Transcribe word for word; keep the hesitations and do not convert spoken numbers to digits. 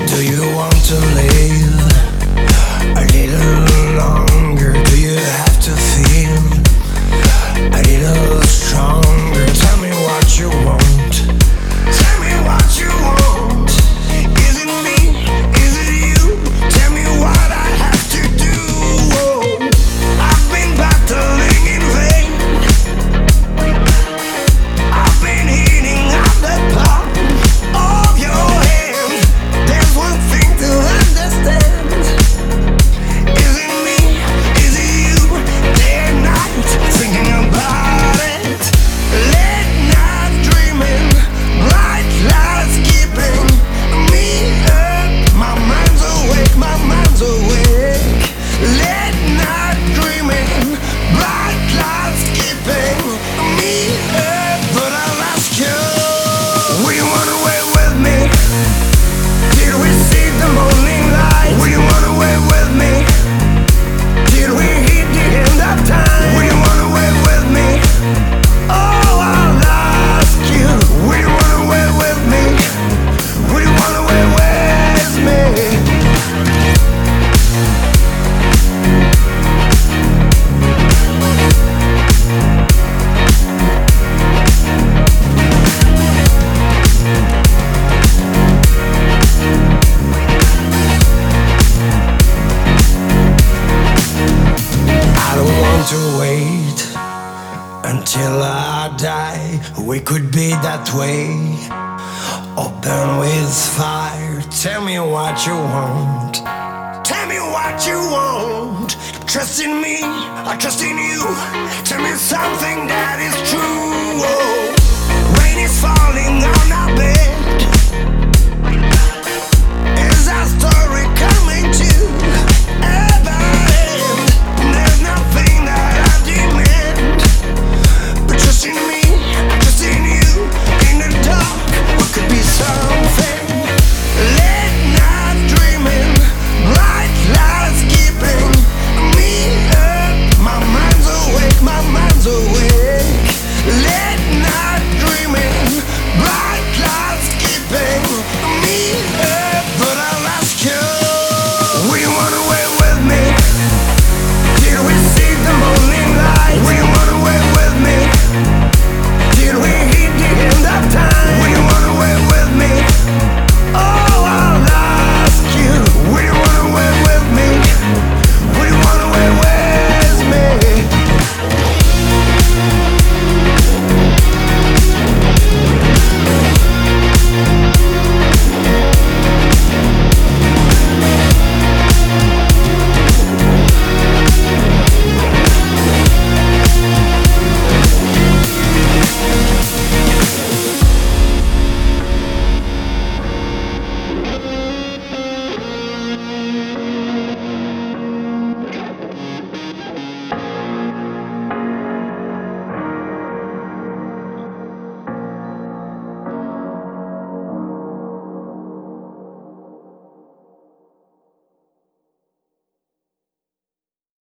Do you want to live a little longer? Do you have to feel a little stronger? Tell me what you want. Tell me what you want. Is it me? Is it you? Tell me what I have to do. Oh, I've been battling in vain. I've been eating up the palm of your hand. There's one thing to understand. Is it me? Is it you? Day and night thinking about it. Late night dreaming, bright lights keeping me up. My mind's awake, my mind's awake. Late night dreaming, bright lights keeping me up. But I'll ask you, will you run away with me? Did we see the morning light? Will you run away with me? Did we hit the end of time? Will you run away with me? Oh, I'll ask you, will you run away with me? Will you run away with me? I don't want to wait until I die. We could be that way, or burn with fire. Tell me what you want. Tell me what you want. Trust in me, I trust in you. Tell me something that is true. Oh.